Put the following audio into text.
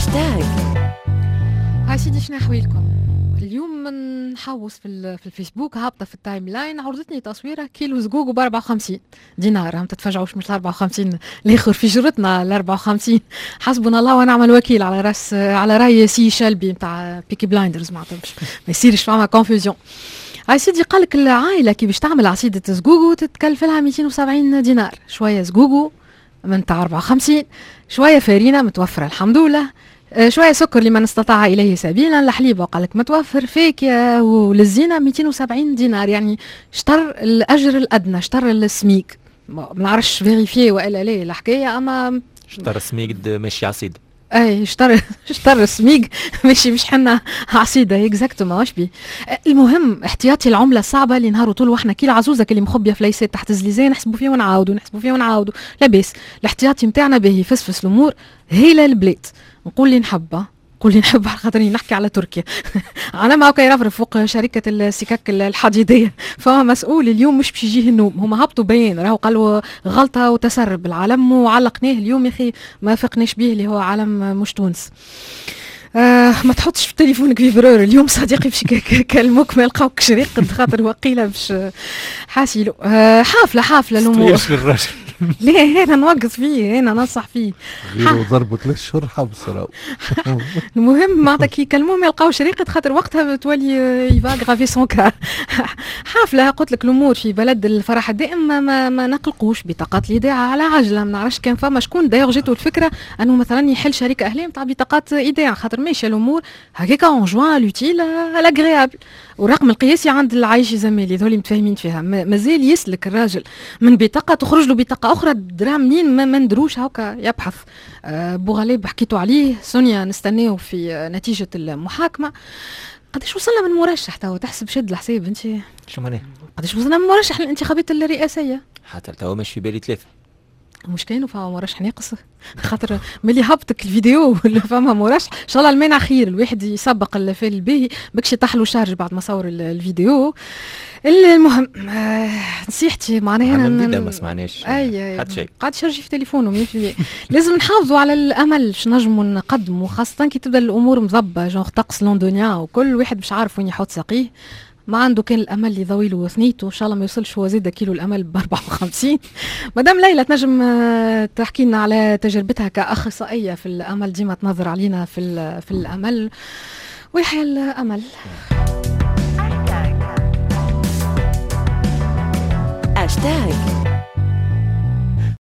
هاشتاج. هاي سيدي شنو حويلكم اليوم؟ نحوس في الفيسبوك، هابطه في التايم لاين، عرضتني تصويره كيلو زقوق ب 54 دينار. ما تتفاجئوش، مش 54 الاخر في جرتنا ال 54. حسبنا الله ونعم الوكيل على راي سي شلبي نتاع بيكي بلايندرز. ما يصيرش فما كونفوزيون. هاي سيدي قالك العائله كي باش تعمل عصيده زقوق تتكلف لها 270 دينار. شويه زقوق من تاع 54، شويه فارينه متوفره الحمد لله، شويه سكر لمن استطاع اليه سبيلا، الحليب وقالك متوفر، فاكهه وللزينه 270 دينار. يعني شطر الاجر الادنى، شطر السميك. ما نعرفش فيريفي والا لا الحكايه، اما شطر السميك ماشي عصيد. اي شطر السميق ماشي مش حنا عصيده اكزاكتومون واش بي. المهم احتياطي العمله الصعبه اللي نهار طول واحنا كي العزوزه اللي مخبيه في ليسات تحت الزليزه نحسبوا فيه ونعاودوا لاباس. الاحتياطي نتاعنا باهي فسفس الامور هيله البلاد. نقول لي نحبه على خاطرني نحكي على تركيا. انا ما كاين يرفرف فوق شركه السكك الحديديه، فما مسؤول اليوم مش باش يجيه النوم. هما هبطوا بيان راهو قالوا غلطه وتسرب العالم وعلقناه اليوم. يا اخي ما فقناش به اللي هو عالم مش تونس. ما تحطش في تليفونك فيبرور اليوم صديقي باش يكلموك ما يلقاوك شريق خاطر وقيله باش حاسيلو. حافله الامور. ليه هنا نوقف فيه، هنا ننصح فيه غير ضربوا 3 شهور حبس راهو. المهم معناتها كي يكلموهم يلقاو شريقة خاطر وقتها تولي يفاغرافي سون كا. حافله قلت لك الامور في بلد الفرح الدائم ما نقلقوش بطاقات الايداع على عجله. ما نعرفش كان فما شكون دايوغ جاتو الفكره انه مثلا يحل شركه اهليه نتاع بطاقات ايداع خاطر ماشيه الامور هكاك اون جوان لوتيل الاغريابل. والرقم القياسي عند العايش زميلي ذولي متفاهمين فيها. مازال يسلك الراجل من بطاقه تخرج له بطاقه اخرى درا منين ما ندروش هكا يبحث. بوغاليب حكيتوا عليه، سونيا نستناو في نتيجه المحاكمه. قداش وصلنا من مرشح توا تحسب شد الحساب انت؟ شو معناه؟ قداش وصلنا من مرشح للانتخابات الرئاسيه؟ حتى توا مش في بالي 3. مش كاينوا فما مرشح ناقص خاطر ملي هبطك الفيديو ولا فما مرشح ان شاء الله المانع خير. الواحد يسبق الفيل الباهي بكش يطحلوا شارج بعد ما صور الفيديو. المهم نصيحتي معناها هنا ما سمعناش حتى شيء قاعد يشرجي في تليفونه 100%. لازم نحافظوا على الامل باش نجموا نقدموا، خاصه كي تبدا الامور مضبه جونغ طقس لندنيا وكل واحد مش عارف وين يحط ساقيه. ما عنده كان الامل اللي ضويله ثنيته ان شاء الله ما يوصلش هو زاد كيلو الامل ب 54. مدام ليلى تنجم تحكي لنا على تجربتها كاخصائيه في الامل، ديما تنظر علينا في الامل ويحيى الامل. هاشتاج